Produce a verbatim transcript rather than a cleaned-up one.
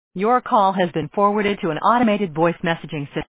Your call has been forwarded to an automated voice messaging system.